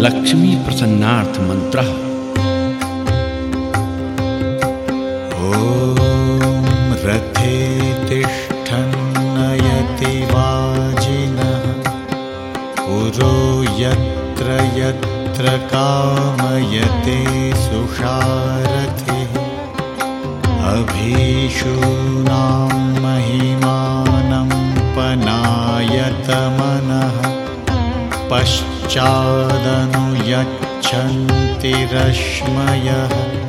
लक्ष्मी प्रसन्नार्थ मंत्रः। ॐ रथे तिष्ठन्नयति वाजिनः पुरो यत्र यत्र कामयते सुषारथिः अभीषूणां महिमानं पनायतमनः पश्चादनुयच्छन्ति रश्मयः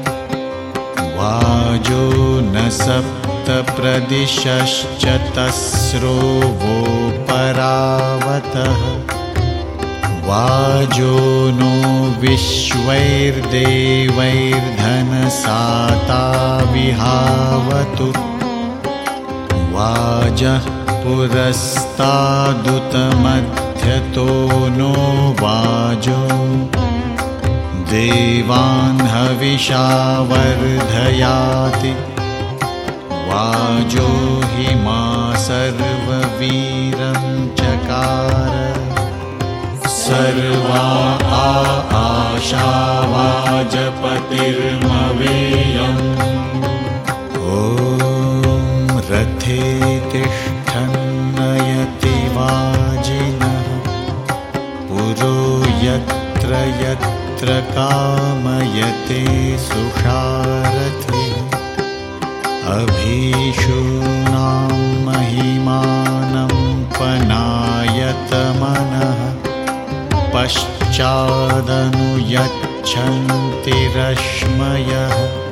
वाजो न सप्त प्रदिशश्च तस्रो वो परावतः वाजो नो विश्वैर्देवैर्धनसाता विहावतु वाजः पुरस्तादुतमध्यतो नो वाजो देवान् हविषा वर्धयाति वाजो हि मा सर्ववीरं चकार सर्वा आशा वाजपतिर्मवेयम् ॐ रथे तिष्ठन्नयति वाजिनः पुरो यत्र यत्र कामयते सुषारथिः अभीषूणां महिमानं पनायतमनः पश्चादनुयच्छन्ति रश्मयः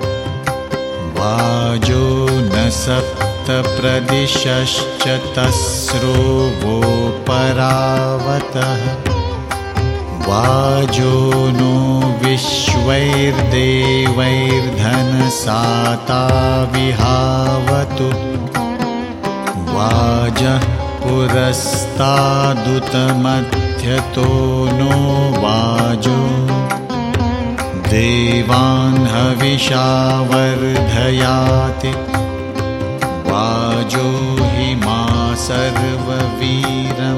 वाजो न सप्त प्रदिशश्च तस्रो वो परावतः वाजो नो विश्वैर्देवैर्धनसाता विहावतु वाजः पुरस्तादुतमध्यतो नो वाजो देवान् हविषा वर्धयाति वाजो हि मा सर्ववीरं